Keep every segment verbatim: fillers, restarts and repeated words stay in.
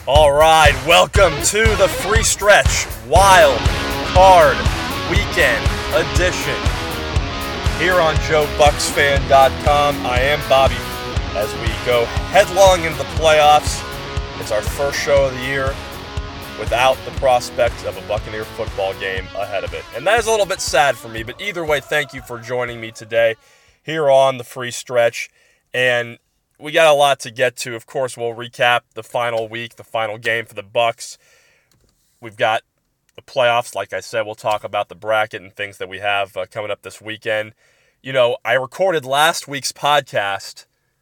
All right, welcome to the Free Stretch Wild Card Weekend Edition here on Joe Bucks Fan dot com. I am Bobby as we go headlong into the playoffs. It's our first show of the year without the prospect of a Buccaneer football game ahead of it. And that is a little bit sad for me, but either way, thank you for joining me today here on the Free Stretch. And we got a lot to get to. Of course, we'll recap the final week, the final game for the Bucks. We've got the playoffs. Like I said, we'll talk about the bracket and things that we have uh, coming up this weekend. You know, I recorded last week's podcast,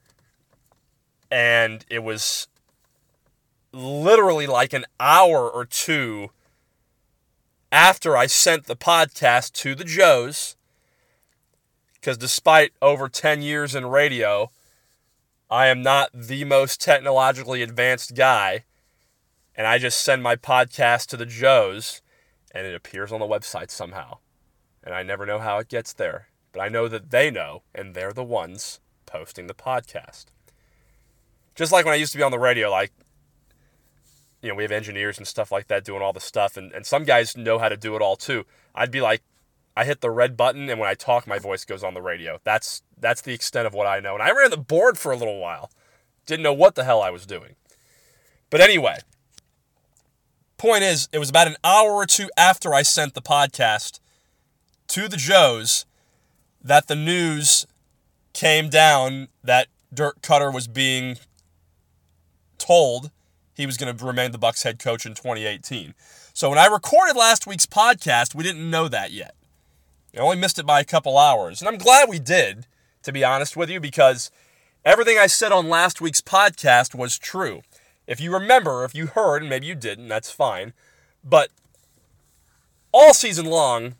and it was literally like an hour or two after I sent the podcast to the Joes, because despite over ten years in radio, I am not the most technologically advanced guy, and I just send my podcast to the Joes, and it appears on the website somehow. And I never know how it gets there, but I know that they know, and they're the ones posting the podcast. Just like when I used to be on the radio, like, you know, we have engineers and stuff like that doing all the stuff, and, and some guys know how to do it all too. I'd be like, I hit the red button, and when I talk, my voice goes on the radio. That's that's the extent of what I know. And I ran the board for a little while. Didn't know what the hell I was doing. But anyway, point is, it was about an hour or two after I sent the podcast to the Joes that the news came down that Dirk Koetter was being told he was going to remain the Bucs head coach in twenty eighteen. So when I recorded last week's podcast, we didn't know that yet. I only missed it by a couple hours. And I'm glad we did, to be honest with you, because everything I said on last week's podcast was true. If you remember, if you heard, and maybe you didn't, that's fine. But all season long,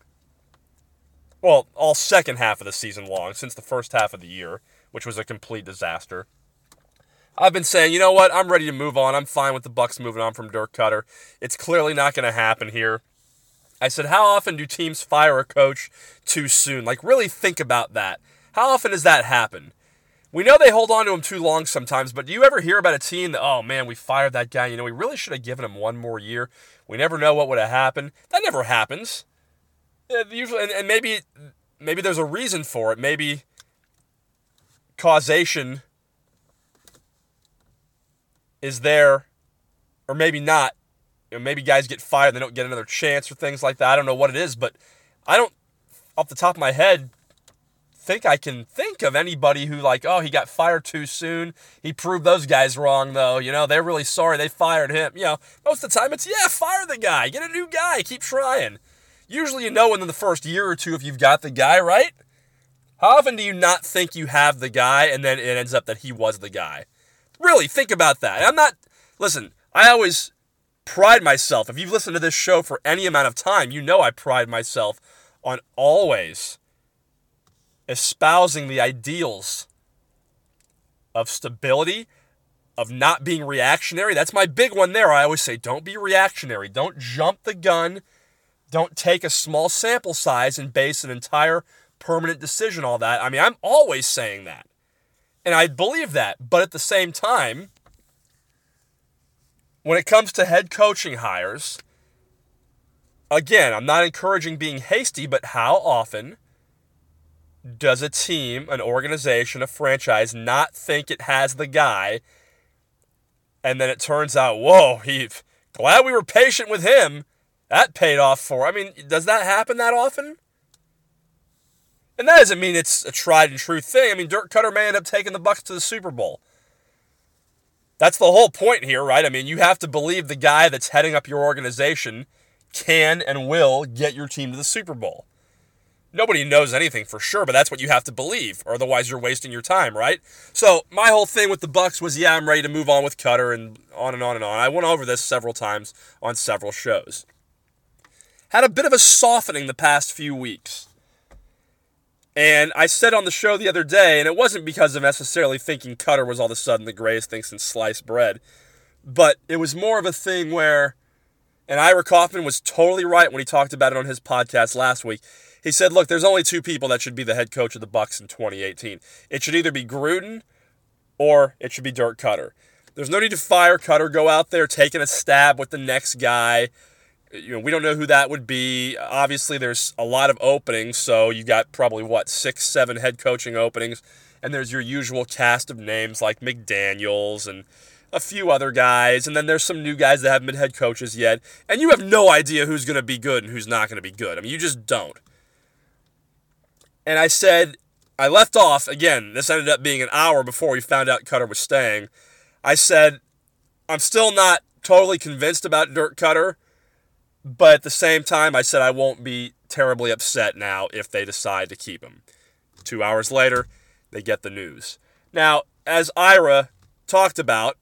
well, all second half of the season long, since the first half of the year, which was a complete disaster, I've been saying, you know what, I'm ready to move on. I'm fine with the Bucs moving on from Dirk Koetter. It's clearly not going to happen here. I said, how often do teams fire a coach too soon? Like, really think about that. How often does that happen? We know they hold on to him too long sometimes, but do you ever hear about a team that, oh man, we fired that guy, you know, we really should have given him one more year. We never know what would have happened. That never happens. Uh, usually, and, and maybe, maybe there's a reason for it. Maybe causation is there, or maybe not. You know, maybe guys get fired, they don't get another chance or things like that. I don't know what it is, but I don't, off the top of my head, think I can think of anybody who, like, oh, he got fired too soon. He proved those guys wrong, though. You know, they're really sorry they fired him. You know, most of the time it's, yeah, fire the guy. Get a new guy. Keep trying. Usually you know within the first year or two if you've got the guy, right? How often do you not think you have the guy and then it ends up that he was the guy? Really, think about that. I'm not, listen, I always pride myself. If you've listened to this show for any amount of time, you know I pride myself on always espousing the ideals of stability, of not being reactionary. That's my big one there. I always say, don't be reactionary. Don't jump the gun. Don't take a small sample size and base an entire permanent decision on that. I mean, I'm always saying that. And I believe that. But at the same time, when it comes to head coaching hires, again, I'm not encouraging being hasty, but how often does a team, an organization, a franchise not think it has the guy, and then it turns out, whoa, he, glad we were patient with him. That paid off for, I mean, does that happen that often? And that doesn't mean it's a tried and true thing. I mean, Dirk Koetter may end up taking the Bucs to the Super Bowl. That's the whole point here, right? I mean, you have to believe the guy that's heading up your organization can and will get your team to the Super Bowl. Nobody knows anything for sure, but that's what you have to believe, or otherwise you're wasting your time, right? So my whole thing with the Bucs was, yeah, I'm ready to move on with Koetter, and on and on and on. I went over this several times on several shows. Had a bit of a softening the past few weeks. And I said on the show the other day, and it wasn't because of necessarily thinking Koetter was all of a sudden the greatest thing since sliced bread, but it was more of a thing where, and Ira Kaufman was totally right when he talked about it on his podcast last week. He said, look, there's only two people that should be the head coach of the Bucs in twenty eighteen. It should either be Gruden or it should be Dirk Koetter. There's no need to fire Cutter, go out there taking a stab with the next guy. You know, we don't know who that would be. Obviously, there's a lot of openings, so you got probably, what, six, seven head coaching openings, and there's your usual cast of names like McDaniels and a few other guys, and then there's some new guys that haven't been head coaches yet, and you have no idea who's going to be good and who's not going to be good. I mean, you just don't. And I said, I left off, again, this ended up being an hour before we found out Cutter was staying. I said, I'm still not totally convinced about Dirk Cutter, but at the same time, I said I won't be terribly upset now if they decide to keep him. Two hours later, they get the news. Now, as Ira talked about,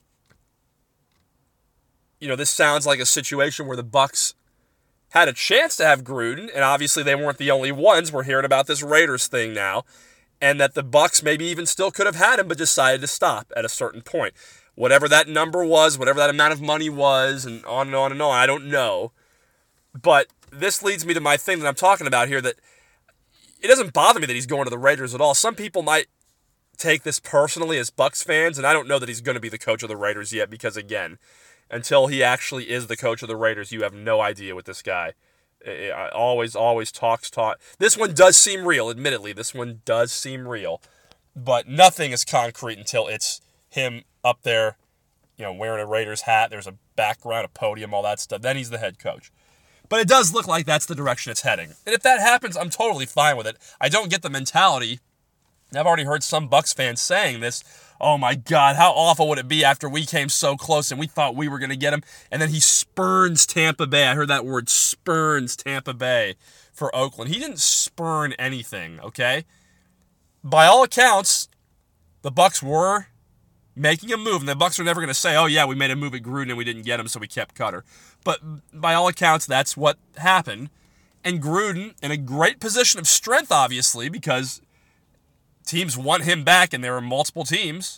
you know, this sounds like a situation where the Bucs had a chance to have Gruden, and obviously they weren't the only ones. We're hearing about this Raiders thing now, and that the Bucs maybe even still could have had him, but decided to stop at a certain point. Whatever that number was, whatever that amount of money was, and on and on and on, I don't know. But this leads me to my thing that I'm talking about here, that it doesn't bother me that he's going to the Raiders at all. Some people might take this personally as Bucs fans, and I don't know that he's going to be the coach of the Raiders yet, because again, until he actually is the coach of the Raiders, you have no idea with this guy. It always, always talks, talk. This one does seem real, admittedly. This one does seem real. But nothing is concrete until it's him up there, you know, wearing a Raiders hat. There's a background, a podium, all that stuff. Then he's the head coach. But it does look like that's the direction it's heading. And if that happens, I'm totally fine with it. I don't get the mentality. I've already heard some Bucs fans saying this. Oh my God, how awful would it be after we came so close and we thought we were going to get him, and then he spurns Tampa Bay. I heard that word, spurns Tampa Bay for Oakland. He didn't spurn anything, okay? By all accounts, the Bucs were making a move, and the Bucs are never going to say, oh yeah, we made a move at Gruden and we didn't get him, so we kept Cutter. But by all accounts, that's what happened. And Gruden, in a great position of strength, obviously, because teams want him back, and there are multiple teams,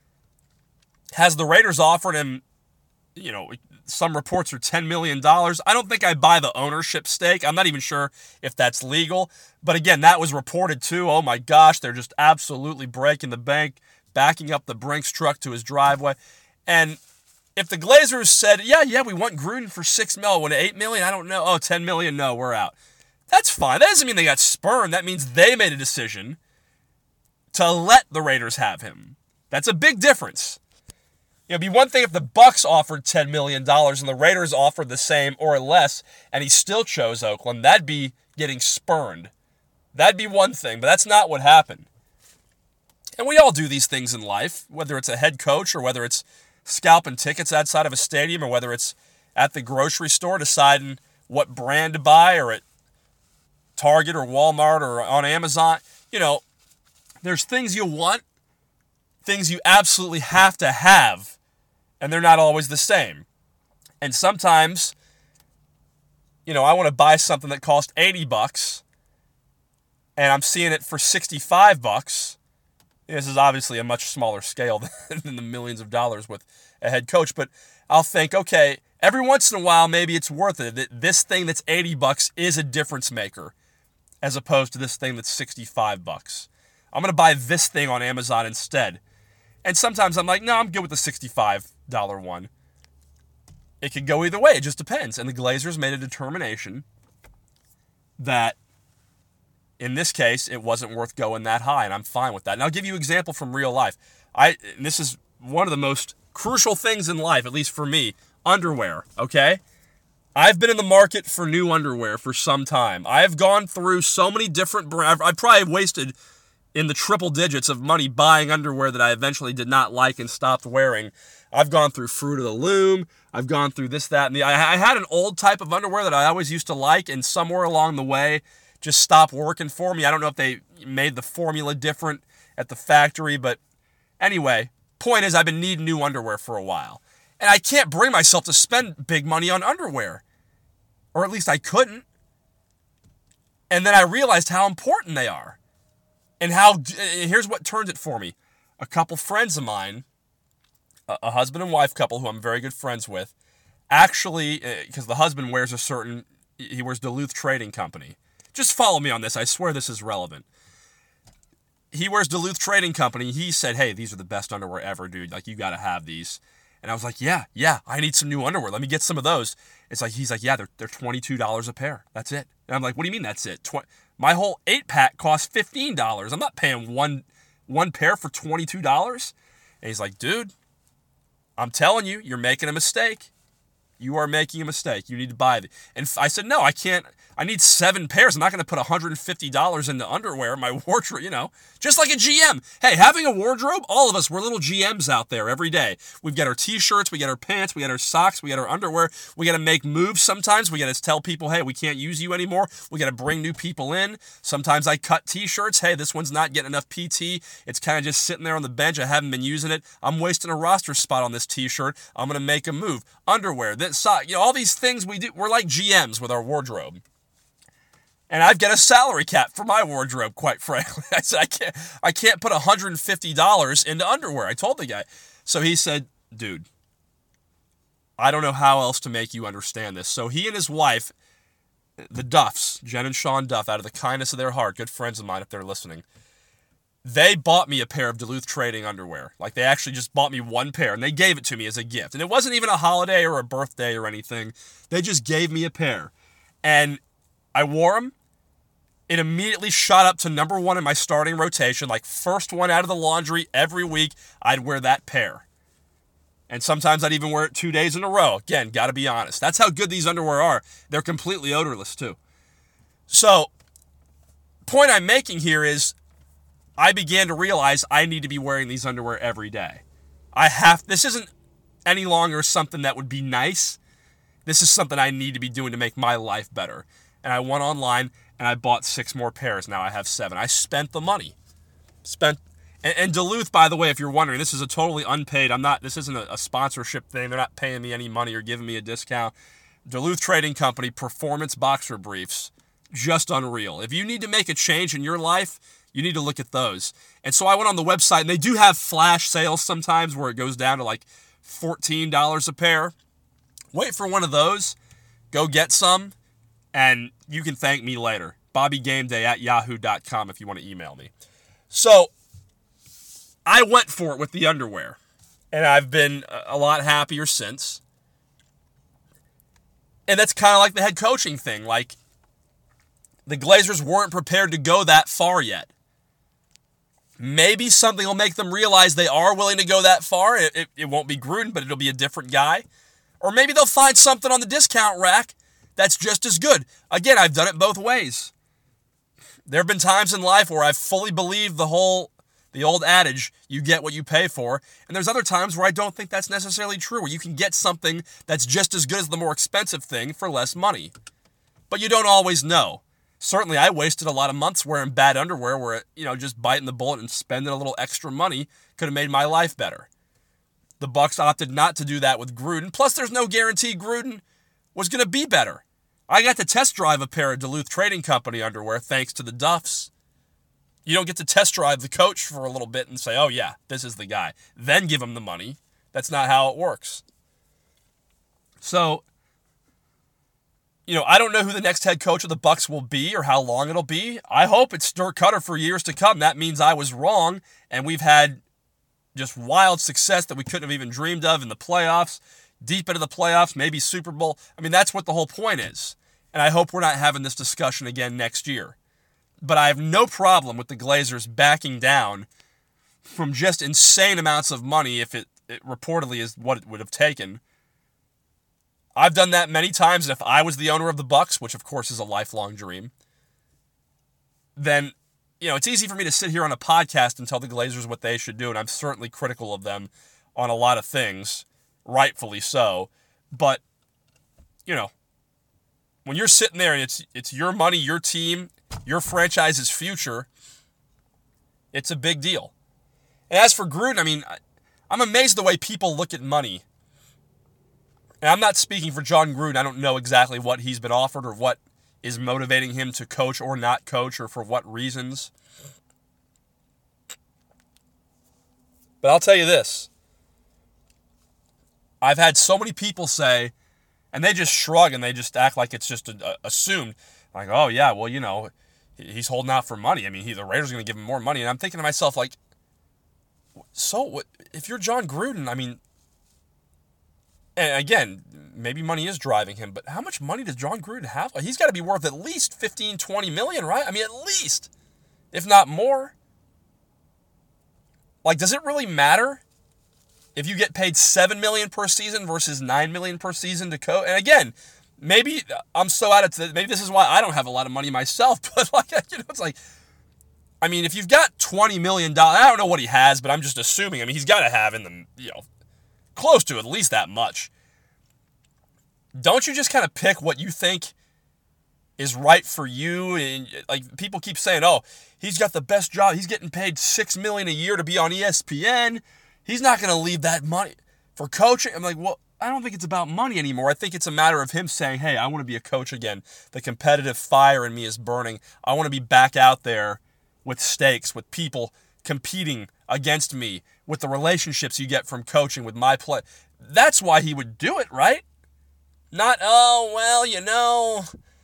has the Raiders offering him, you know, some reports are ten million dollars. I don't think I buy the ownership stake. I'm not even sure if that's legal. But again, that was reported too. Oh my gosh, they're just absolutely breaking the bank, backing up the Brinks truck to his driveway. And if the Glazers said, yeah, yeah, we want Gruden for six mil, when eight million, I don't know. Oh, ten million, no, we're out. That's fine. That doesn't mean they got spurned. That means they made a decision to let the Raiders have him. That's a big difference. You know, it'd be one thing if the Bucs offered ten million dollars and the Raiders offered the same or less, and he still chose Oakland. That'd be getting spurned. That'd be one thing, but that's not what happened. And we all do these things in life, whether it's a head coach or whether it's scalping tickets outside of a stadium or whether it's at the grocery store deciding what brand to buy, or at Target or Walmart or on Amazon. You know, there's things you want, things you absolutely have to have, and they're not always the same. And sometimes, you know, I want to buy something that cost eighty bucks, and I'm seeing it for sixty-five bucks. This is obviously a much smaller scale than the millions of dollars with a head coach, but I'll think, okay, every once in a while, maybe it's worth it. This thing that's eighty bucks is a difference maker, as opposed to this thing that's sixty-five bucks. I'm going to buy this thing on Amazon instead. And sometimes I'm like, no, I'm good with the sixty-five dollars one. It could go either way. It just depends. And the Glazers made a determination that, in this case, it wasn't worth going that high, and I'm fine with that. And I'll give you an example from real life. I and this is one of the most crucial things in life, at least for me, underwear, okay? I've been in the market for new underwear for some time. I've gone through so many different brands. I've probably wasted in the triple digits of money buying underwear that I eventually did not like and stopped wearing. I've gone through Fruit of the Loom. I've gone through this, that, and the... I, I had an old type of underwear that I always used to like, and somewhere along the way just stopped working for me. I don't know if they made the formula different at the factory, but anyway, point is I've been needing new underwear for a while. And I can't bring myself to spend big money on underwear. Or at least I couldn't. And then I realized how important they are. And how, here's what turns it for me. A couple friends of mine, a husband and wife couple who I'm very good friends with, actually, because the husband wears a certain, he wears Duluth Trading Company. Just follow me on this. I swear this is relevant. he wears Duluth Trading Company. He said, hey, these are the best underwear ever, dude. Like, you got to have these. And I was like, yeah, yeah, I need some new underwear. Let me get some of those. It's like, he's like, yeah, they're, they're twenty-two dollars a pair. That's it. And I'm like, what do you mean that's it? Tw- my whole eight-pack costs fifteen dollars. I'm not paying one one pair for twenty-two dollars. And he's like, dude, I'm telling you, you're making a mistake. You are making a mistake. You need to buy it. And I said, no, I can't. I need seven pairs. I'm not going to put one hundred fifty dollars into underwear in my wardrobe, you know, just like a G M. Hey, having a wardrobe, all of us, we're little G Ms out there every day. We've got our t-shirts, we got our pants, we got our socks, we got our underwear. We got to make moves sometimes. We got to tell people, hey, we can't use you anymore. We got to bring new people in. Sometimes I cut t-shirts. Hey, this one's not getting enough P T. It's kind of just sitting there on the bench. I haven't been using it. I'm wasting a roster spot on this t-shirt. I'm going to make a move. Underwear, this sock, you know, all these things we do. We're like G Ms with our wardrobe. And I've got a salary cap for my wardrobe, quite frankly. I said, I can't I can't put one hundred fifty dollars into underwear. I told the guy. So he said, dude, I don't know how else to make you understand this. So he and his wife, the Duffs, Jen and Sean Duff, out of the kindness of their heart, good friends of mine if they're listening, they bought me a pair of Duluth Trading underwear. Like, they actually just bought me one pair, and they gave it to me as a gift. And it wasn't even a holiday or a birthday or anything. They just gave me a pair. And I wore them. It immediately shot up to number one in my starting rotation. Like, first one out of the laundry every week, I'd wear that pair. And sometimes I'd even wear it two days in a row. Again, got to be honest. That's how good these underwear are. They're completely odorless, too. So, point I'm making here is I began to realize I need to be wearing these underwear every day. I have, this isn't any longer something that would be nice. This is something I need to be doing to make my life better. And I went online and I bought six more pairs. Now I have seven. I spent the money. Spent, and, and Duluth, by the way, if you're wondering, this is a totally unpaid, I'm not, this isn't a, a sponsorship thing. They're not paying me any money or giving me a discount. Duluth Trading Company, performance boxer briefs, just unreal. If you need to make a change in your life, you need to look at those. And so I went on the website, and they do have flash sales sometimes where it goes down to like fourteen dollars a pair. Wait for one of those. Go get some, and you can thank me later. Bobby Gameday at yahoo dot com if you want to email me. So I went for it with the underwear, and I've been a lot happier since. And that's kind of like the head coaching thing. Like, the Glazers weren't prepared to go that far yet. Maybe something will make them realize they are willing to go that far. It, it, it won't be Gruden, but it'll be a different guy. Or maybe they'll find something on the discount rack that's just as good. Again, I've done it both ways. There have been times in life where I've fully believed the whole, the old adage, you get what you pay for. And there's other times where I don't think that's necessarily true, where you can get something that's just as good as the more expensive thing for less money. But you don't always know. Certainly, I wasted a lot of months wearing bad underwear where, you know, just biting the bullet and spending a little extra money could have made my life better. The Bucs opted not to do that with Gruden. Plus, there's no guarantee Gruden was going to be better. I got to test drive a pair of Duluth Trading Company underwear thanks to the Duffs. You don't get to test drive the coach for a little bit and say, oh, yeah, this is the guy. Then give him the money. That's not how it works. So, you know, I don't know who the next head coach of the Bucs will be or how long it'll be. I hope it's Dirk Cutter for years to come. That means I was wrong, and we've had just wild success that we couldn't have even dreamed of in the playoffs, deep into the playoffs, maybe Super Bowl. I mean, that's what the whole point is. And I hope we're not having this discussion again next year. But I have no problem with the Glazers backing down from just insane amounts of money if it, it reportedly is what it would have taken. I've done that many times, and if I was the owner of the Bucs, which of course is a lifelong dream, then, you know, it's easy for me to sit here on a podcast and tell the Glazers what they should do, and I'm certainly critical of them on a lot of things, rightfully so. But, you know, when you're sitting there and it's it's your money, your team, your franchise's future, it's a big deal. And as for Gruden, I mean, I'm amazed the way people look at money. And I'm not speaking for John Gruden. I don't know exactly what he's been offered or what is motivating him to coach or not coach or for what reasons. But I'll tell you this. I've had so many people say, and they just shrug and they just act like it's just a, a, assumed. Like, oh, yeah, well, you know, he's holding out for money. I mean, he, the Raiders are going to give him more money. And I'm thinking to myself, like, so what, if you're Jon Gruden, I mean, and again, maybe money is driving him, but how much money does Jon Gruden have? He's got to be worth at least fifteen, twenty million, right? I mean, at least, if not more. Like, does it really matter if you get paid seven million dollars per season versus nine million dollars per season to coach? And again, maybe I'm so out of it, maybe this is why I don't have a lot of money myself, but like, you know, it's like, I mean, if you've got twenty million dollars, I don't know what he has, but I'm just assuming, I mean, he's got to have in the, you know, close to at least that much. Don't you just kind of pick what you think is right for you? And like, people keep saying, oh, he's got the best job. He's getting paid six million dollars a year to be on E S P N. He's not going to leave that money for coaching. I'm like, well, I don't think it's about money anymore. I think it's a matter of him saying, hey, I want to be a coach again. The competitive fire in me is burning. I want to be back out there with stakes, with people competing against me, with the relationships you get from coaching with my play. That's why he would do it, right? Not, oh, well, you know,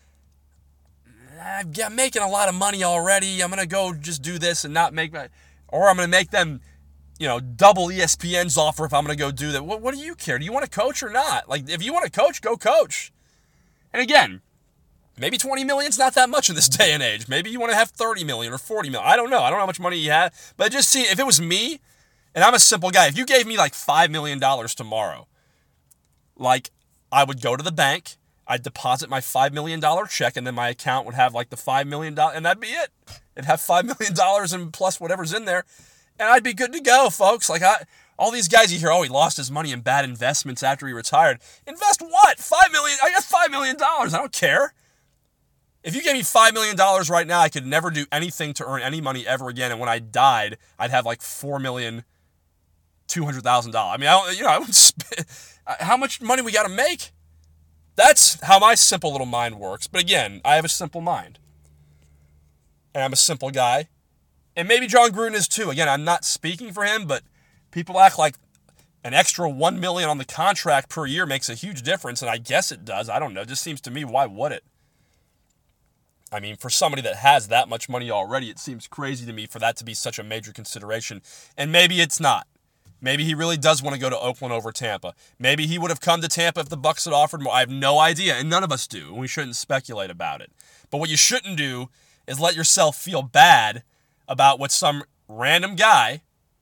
I'm making a lot of money already. I'm going to go just do this and not make my, or I'm going to make them, you know, double E S P N's offer if I'm going to go do that. What, what do you care? Do you want to coach or not? Like, if you want to coach, go coach. And again, maybe twenty million is not that much in this day and age. Maybe you want to have thirty million or forty million. I don't know. I don't know how much money you had. But just see, if it was me, and I'm a simple guy, if you gave me like five million dollars tomorrow, like, I would go to the bank, I'd deposit my five million dollars check, and then my account would have like the five million dollars, and that'd be it. It'd have five million dollars and plus whatever's in there, and I'd be good to go, folks. Like, I, all these guys you hear, oh, he lost his money in bad investments after he retired. Invest what? five million dollars? I got five million dollars. I don't care. If you gave me five million dollars right now, I could never do anything to earn any money ever again, and when I died, I'd have like four million two hundred thousand dollars. I mean, I don't, you know, I wouldn't spend, how much money we got to make? That's how my simple little mind works. But again, I have a simple mind. And I'm a simple guy. And maybe Jon Gruden is too. Again, I'm not speaking for him, but people act like an extra one million dollars on the contract per year makes a huge difference, and I guess it does. I don't know. It just seems to me, why would it? I mean, for somebody that has that much money already, it seems crazy to me for that to be such a major consideration. And maybe it's not. Maybe he really does want to go to Oakland over Tampa. Maybe he would have come to Tampa if the Bucs had offered more. I have no idea, and none of us do, and we shouldn't speculate about it. But what you shouldn't do is let yourself feel bad about what some random guy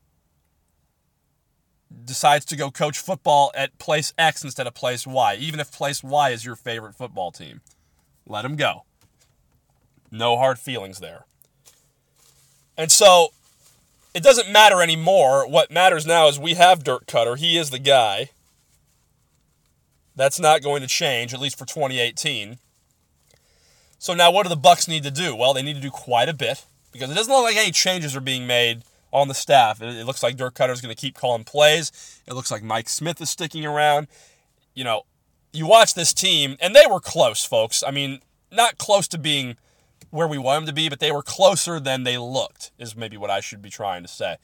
decides to go coach football at place X instead of place Y, even if place Y is your favorite football team. Let him go. No hard feelings there. And so, it doesn't matter anymore. What matters now is we have Dirk Koetter. He is the guy. That's not going to change, at least for twenty eighteen. So now what do the Bucs need to do? Well, they need to do quite a bit, because it doesn't look like any changes are being made on the staff. It, it looks like Dirk Koetter is going to keep calling plays. It looks like Mike Smith is sticking around. You know, you watch this team, and they were close, folks. I mean, not close to being where we want them to be, but they were closer than they looked, is maybe what I should be trying to say.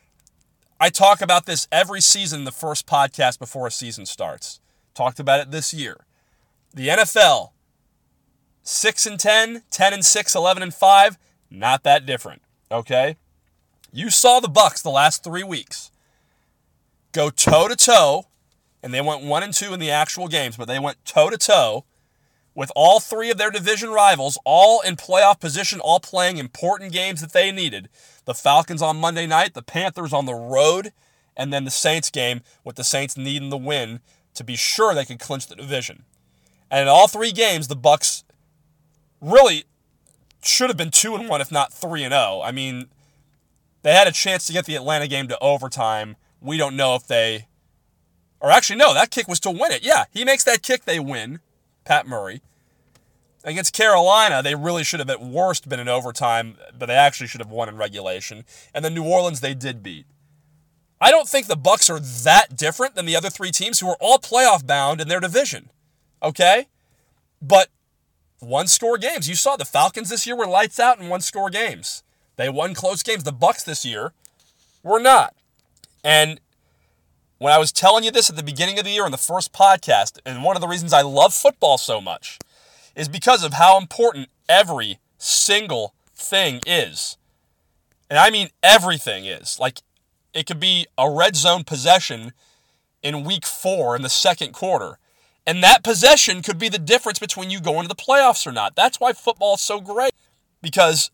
I talk about this every season in the first podcast before a season starts. Talked about it this year. The N F L, six and ten, ten and six, eleven and five, not that different, okay? You saw the Bucs the last three weeks go toe-to-toe, and they went one and two in the actual games, but they went toe-to-toe with all three of their division rivals, all in playoff position, all playing important games that they needed. The Falcons on Monday night, the Panthers on the road, and then the Saints game with the Saints needing the win to be sure they could clinch the division. And in all three games, the Bucs really should have been two and one, if not three and oh. I mean, they had a chance to get the Atlanta game to overtime. We don't know if they, or actually, no, that kick was to win it. Yeah, he makes that kick, they win. Pat Murray. Against Carolina, they really should have at worst been in overtime, but they actually should have won in regulation. And then New Orleans, they did beat. I don't think the Bucs are that different than the other three teams who are all playoff bound in their division. Okay? But one-score games. You saw the Falcons this year were lights out in one-score games. They won close games. The Bucs this year were not. And when I was telling you this at the beginning of the year in the first podcast, and one of the reasons I love football so much is because of how important every single thing is, and I mean everything is, like, it could be a red zone possession in week four in the second quarter. And that possession could be the difference between you going to the playoffs or not. That's why football is so great. Because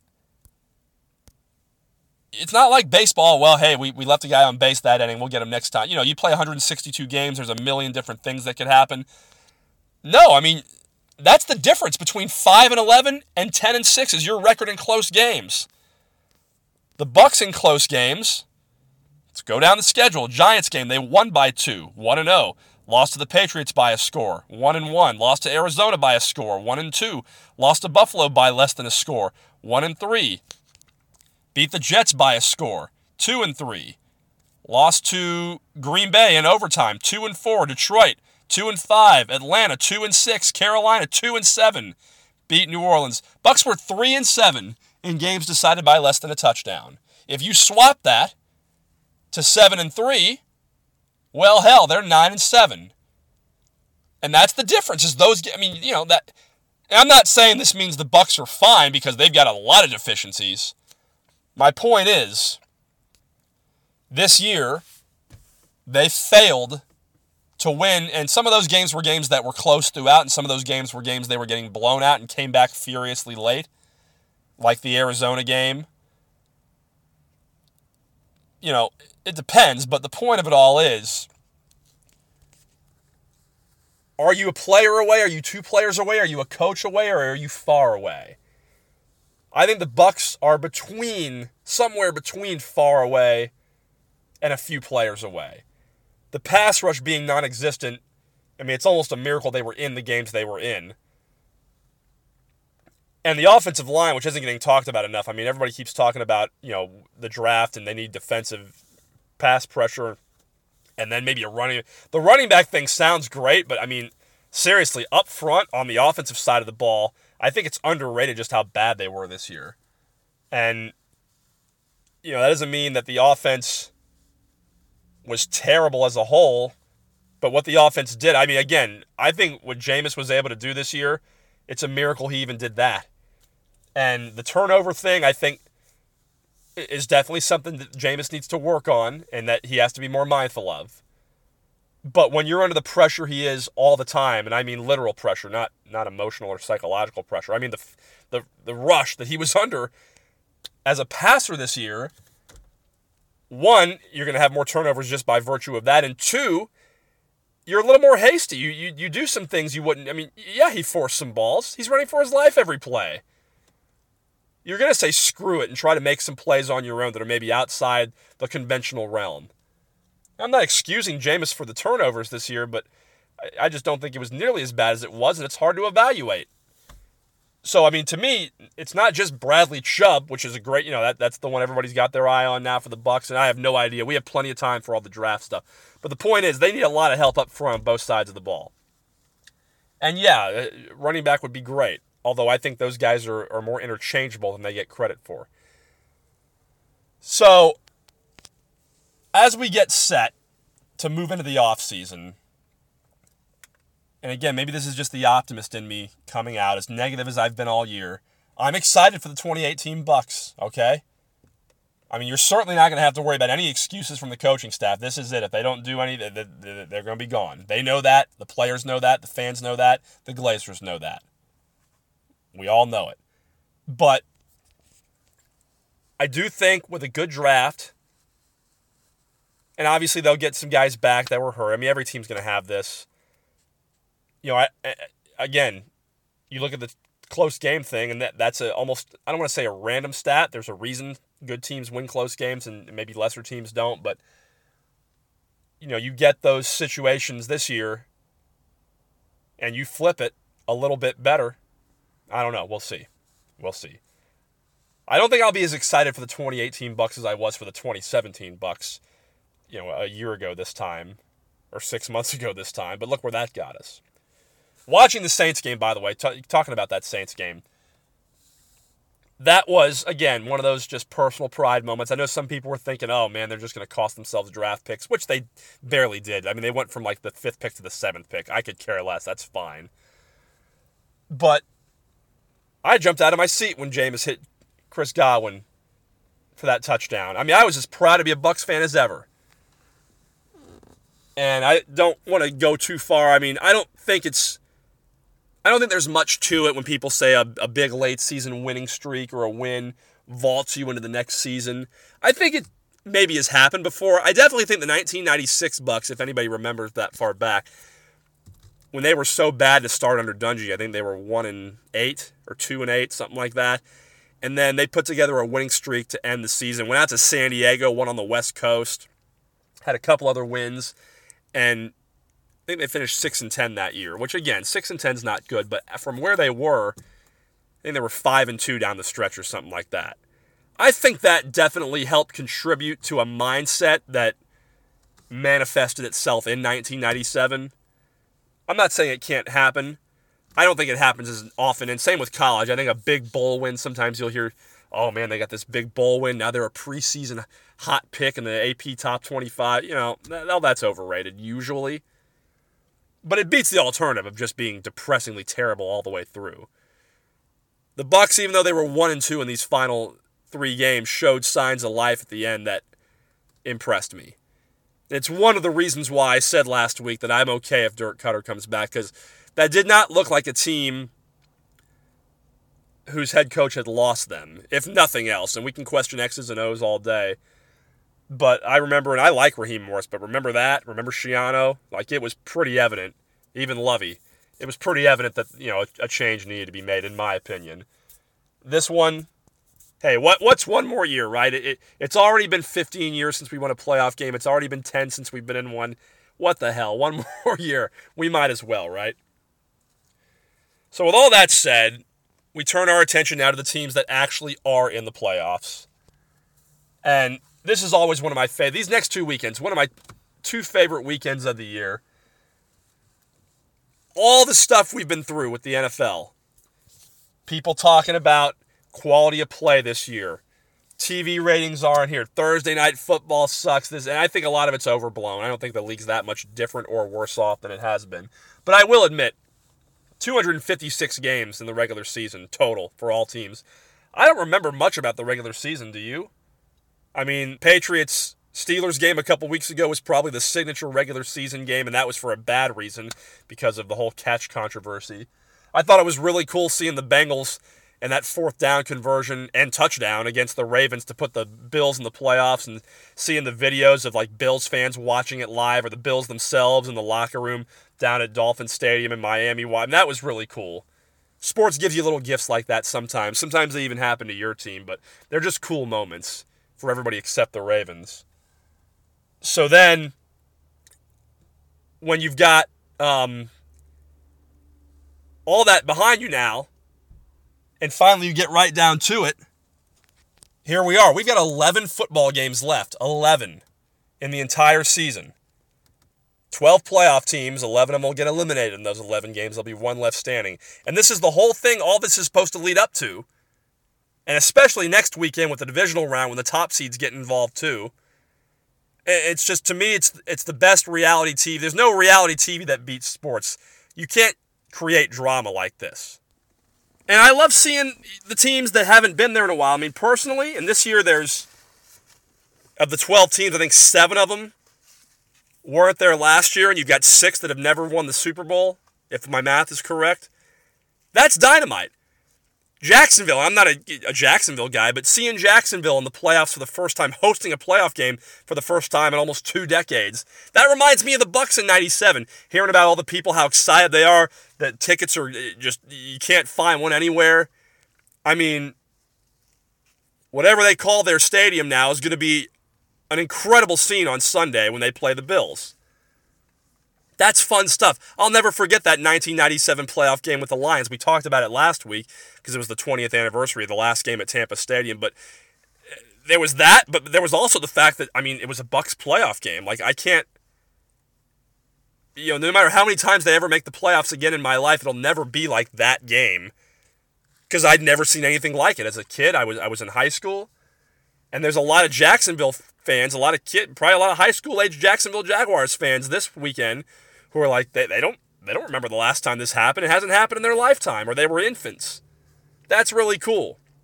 it's not like baseball, well, hey, we, we left a guy on base that inning, we'll get him next time. You know, you play one hundred sixty-two games, there's a million different things that could happen. No, I mean, that's the difference between five and eleven and ten and six is your record in close games. The Bucs in close games, let's go down the schedule. Giants game, they won by two, one and oh. Lost to the Patriots by a score, one and one. Lost to Arizona by a score, one and two. Lost to Buffalo by less than a score, one and three. Beat the Jets by a score, two and three. Lost to Green Bay in overtime, two and four. Detroit, two and five. Atlanta, two and six. Carolina, two and seven. Beat New Orleans. Bucs were three and seven in games decided by less than a touchdown. If you swap that to seven and three, well, hell, they're nine and seven, and that's the difference. Is those? I mean, you know that. I'm not saying this means the Bucs are fine because they've got a lot of deficiencies. My point is, this year they failed to win, and some of those games were games that were close throughout, and some of those games were games they were getting blown out and came back furiously late, like the Arizona game. You know, it depends, but the point of it all is, are you a player away? Are you two players away? Are you a coach away? Or are you far away? I think the Bucs are between, somewhere between far away and a few players away. The pass rush being non-existent, I mean, it's almost a miracle they were in the games they were in. And the offensive line, which isn't getting talked about enough. I mean, everybody keeps talking about, you know, the draft and they need defensive pass pressure and then maybe a running. The running back thing sounds great, but I mean, seriously, up front on the offensive side of the ball, I think it's underrated just how bad they were this year. And, you know, that doesn't mean that the offense was terrible as a whole, but what the offense did, I mean, again, I think what Jameis was able to do this year, it's a miracle he even did that. And the turnover thing, I think, is definitely something that Jameis needs to work on and that he has to be more mindful of. But when you're under the pressure he is all the time, and I mean literal pressure, not not emotional or psychological pressure. I mean the the the rush that he was under as a passer this year, one, you're going to have more turnovers just by virtue of that, and two, you're a little more hasty. You, you you do some things you wouldn't. I mean, yeah, he forced some balls. He's running for his life every play. You're going to say screw it and try to make some plays on your own that are maybe outside the conventional realm. I'm not excusing Jameis for the turnovers this year, but I, I just don't think it was nearly as bad as it was, and it's hard to evaluate. So, I mean, to me, it's not just Bradley Chubb, which is a great, you know, that that's the one everybody's got their eye on now for the Bucs, and I have no idea. We have plenty of time for all the draft stuff. But the point is, they need a lot of help up front on both sides of the ball. And yeah, running back would be great, although I think those guys are, are more interchangeable than they get credit for. So, as we get set to move into the offseason, and again, maybe this is just the optimist in me coming out, as negative as I've been all year, I'm excited for the twenty eighteen Bucs, okay? I mean, you're certainly not going to have to worry about any excuses from the coaching staff. This is it. If they don't do any, they're going to be gone. They know that. The players know that. The fans know that. The Glazers know that. We all know it. But I do think with a good draft, and obviously they'll get some guys back that were hurt. I mean, every team's going to have this. You know, I, I, again, you look at the close game thing, and that that's a almost, I don't want to say a random stat. There's a reason good teams win close games and maybe lesser teams don't. But, you know, you get those situations this year, and you flip it a little bit better. I don't know. We'll see. We'll see. I don't think I'll be as excited for the twenty eighteen Bucs as I was for the twenty seventeen Bucs, you know, a year ago this time, or six months ago this time. But look where that got us. Watching the Saints game, by the way, t- talking about that Saints game, that was, again, one of those just personal pride moments. I know some people were thinking, oh, man, they're just going to cost themselves draft picks, which they barely did. I mean, they went from, like, the fifth pick to the seventh pick. I could care less. That's fine. But I jumped out of my seat when Jameis hit Chris Godwin for that touchdown. I mean, I was as proud to be a Bucs fan as ever. And I don't want to go too far. I mean, I don't think it's... I don't think there's much to it when people say a, a big late season winning streak or a win vaults you into the next season. I think it maybe has happened before. I definitely think the nineteen ninety-six Bucs, if anybody remembers that far back, when they were so bad to start under Dungy, I think they were one and eight or two and eight, something like that. And then they put together a winning streak to end the season. Went out to San Diego, won on the West Coast, had a couple other wins, and I think they finished six and ten that year. Which again, six and ten is not good, but from where they were, I think they were five and two down the stretch or something like that. I think that definitely helped contribute to a mindset that manifested itself in nineteen ninety-seven. I'm not saying it can't happen. I don't think it happens as often. And same with college. I think a big bowl win, sometimes you'll hear, oh man, they got this big bowl win. Now they're a preseason hot pick in the A P top twenty-five. You know, all that's overrated usually. But it beats the alternative of just being depressingly terrible all the way through. The Bucs, even though they were one and two in these final three games, showed signs of life at the end that impressed me. It's one of the reasons why I said last week that I'm okay if Dirk Koetter comes back, because that did not look like a team whose head coach had lost them, if nothing else. And we can question X's and O's all day. But I remember, and I like Raheem Morris, but remember that? Remember Schiano? Like, it was pretty evident, even Lovey, it was pretty evident that, you know, a, a change needed to be made, in my opinion. This one, hey, what what's one more year, right? It, it, it's already been fifteen years since we won a playoff game. It's already been ten since we've been in one. What the hell? One more year. We might as well, right? So with all that said, we turn our attention now to the teams that actually are in the playoffs. And this is always one of my favorite. These next two weekends, one of my two favorite weekends of the year. All the stuff we've been through with the N F L. People talking about quality of play this year. T V ratings aren't here. Thursday night football sucks. This, and I think a lot of it's overblown. I don't think the league's that much different or worse off than it has been. But I will admit, two hundred fifty-six games in the regular season total for all teams. I don't remember much about the regular season, do you? I mean, Patriots-Steelers game a couple weeks ago was probably the signature regular season game, and that was for a bad reason because of the whole catch controversy. I thought it was really cool seeing the Bengals and that fourth down conversion and touchdown against the Ravens to put the Bills in the playoffs, and seeing the videos of like Bills fans watching it live or the Bills themselves in the locker room down at Dolphin Stadium in Miami. And that was really cool. Sports gives you little gifts like that sometimes. Sometimes they even happen to your team, but they're just cool moments for everybody except the Ravens. So then, when you've got um, all that behind you now, and finally you get right down to it, here we are. We've got eleven football games left. eleven in the entire season. twelve playoff teams, eleven of them will get eliminated in those eleven games. There'll be one left standing. And this is the whole thing, all this is supposed to lead up to. And especially next weekend with the divisional round when the top seeds get involved too. It's just, to me, it's it's the best reality T V. There's no reality T V that beats sports. You can't create drama like this. And I love seeing the teams that haven't been there in a while. I mean, personally, and this year there's, of the twelve teams, I think seven of them weren't there last year, and you've got six that have never won the Super Bowl, if my math is correct. That's dynamite. Jacksonville, I'm not a, a Jacksonville guy, but seeing Jacksonville in the playoffs for the first time, hosting a playoff game for the first time in almost two decades, that reminds me of the Bucs in ninety-seven, hearing about all the people, how excited they are, that tickets are just, you can't find one anywhere. I mean, whatever they call their stadium now is going to be an incredible scene on Sunday when they play the Bills. That's fun stuff. I'll never forget that nineteen ninety-seven playoff game with the Lions. We talked about it last week because it was the twentieth anniversary of the last game at Tampa Stadium. But there was that, but there was also the fact that, I mean, it was a Bucs playoff game. Like, I can't, you know, no matter how many times they ever make the playoffs again in my life, it'll never be like that game because I'd never seen anything like it. As a kid, I was I was in high school, and there's a lot of Jacksonville fans, a lot of kid, probably a lot of high school age Jacksonville Jaguars fans this weekend who are like, they, they don't they don't remember the last time this happened. It hasn't happened in their lifetime, or they were infants. That's really cool.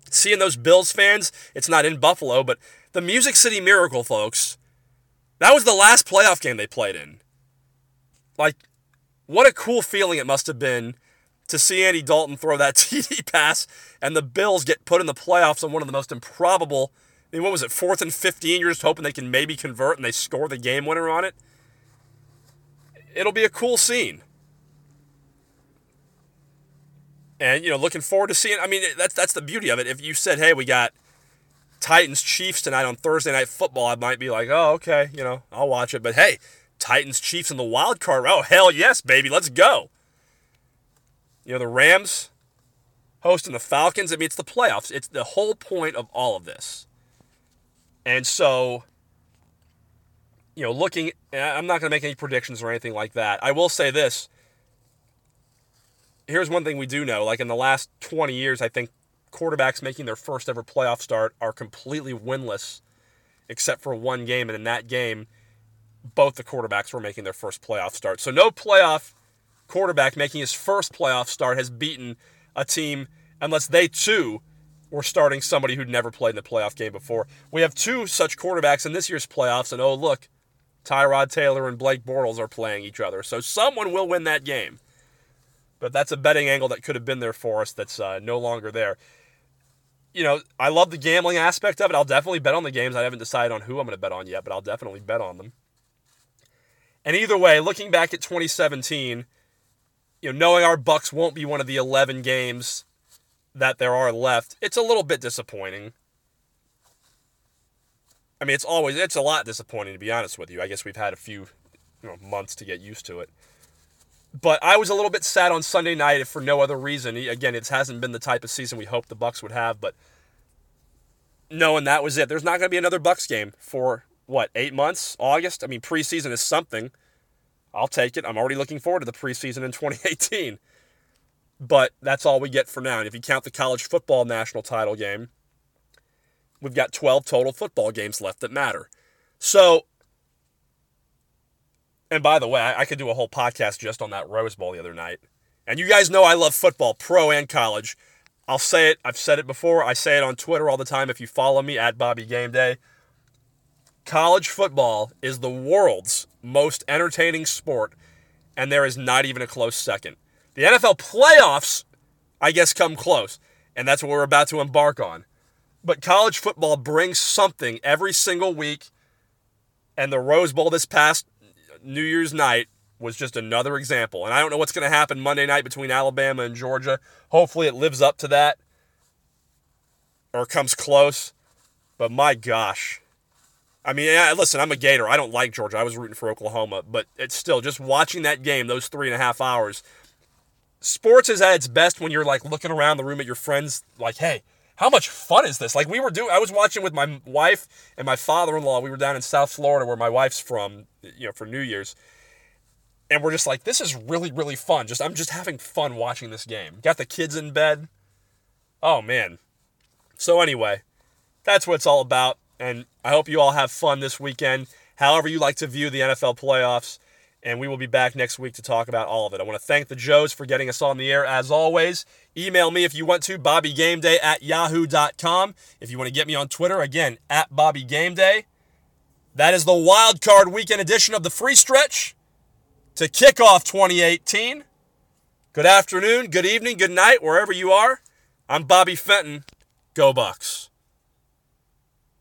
seeing those Bills fans, it's not in Buffalo, but the Music City Miracle, folks, that was the last playoff game they played in. Like, what a cool feeling it must have been to see Andy Dalton throw that T D pass and the Bills get put in the playoffs on one of the most improbable, I mean, what was it, fourth and fifteen? You're just hoping they can maybe convert and they score the game winner on it. It'll be a cool scene. And, you know, looking forward to seeing, I mean, that's that's the beauty of it. If you said, hey, we got Titans-Chiefs tonight on Thursday Night Football, I might be like, oh, okay, you know, I'll watch it. But, hey, Titans-Chiefs in the wild card, oh, hell yes, baby, let's go. You know, the Rams hosting the Falcons, I mean, it's the playoffs. It's the whole point of all of this. And so, you know, looking, I'm not going to make any predictions or anything like that. I will say this. Here's one thing we do know. Like in the last twenty years, I think quarterbacks making their first ever playoff start are completely winless except for one game. And in that game, both the quarterbacks were making their first playoff start. So no playoff quarterback making his first playoff start has beaten a team unless they too were starting somebody who'd never played in a playoff game before. We have two such quarterbacks in this year's playoffs, and oh, look, Tyrod Taylor and Blake Bortles are playing each other. So someone will win that game. But that's a betting angle that could have been there for us that's uh, no longer there. You know, I love the gambling aspect of it. I'll definitely bet on the games. I haven't decided on who I'm going to bet on yet, but I'll definitely bet on them. And either way, looking back at twenty seventeen, you know, knowing our Bucs won't be one of the eleven games that there are left, it's a little bit disappointing. I mean, it's always, it's a lot disappointing, to be honest with you. I guess we've had a few you know, months to get used to it. But I was a little bit sad on Sunday night, if for no other reason. Again, it hasn't been the type of season we hoped the Bucs would have, but knowing that was it. There's not going to be another Bucs game for, what, eight months? August? I mean, preseason is something. I'll take it. I'm already looking forward to the preseason in twenty eighteen. But that's all we get for now. And if you count the college football national title game, we've got twelve total football games left that matter. So, and by the way, I could do a whole podcast just on that Rose Bowl the other night. And you guys know I love football, pro and college. I'll say it. I've said it before. I say it on Twitter all the time if you follow me, at Bobby Game Day. College football is the world's most entertaining sport, and there is not even a close second. The N F L playoffs, I guess, come close, and that's what we're about to embark on. But college football brings something every single week, and the Rose Bowl this past New Year's night was just another example. And I don't know what's going to happen Monday night between Alabama and Georgia. Hopefully it lives up to that or comes close. But my gosh. I mean, yeah, listen, I'm a Gator. I don't like Georgia. I was rooting for Oklahoma. But it's still, just watching that game, those three and a half hours, sports is at its best when you're like looking around the room at your friends like, hey, how much fun is this? Like we were doing, I was watching with my wife and my father-in-law. We were down in South Florida where my wife's from, you know, for New Year's. And we're just like, this is really, really fun. Just I'm just having fun watching this game. Got the kids in bed. Oh, man. So anyway, that's what it's all about. And I hope you all have fun this weekend, however you like to view the N F L playoffs. And we will be back next week to talk about all of it. I want to thank the Joes for getting us on the air, as always. Email me if you want to, bobbygameday at yahoo dot com. If you want to get me on Twitter, again, at bobbygameday. That is the wild card weekend edition of the Free Stretch to kick off twenty eighteen. Good afternoon, good evening, good night, wherever you are. I'm Bobby Fenton. Go Bucs.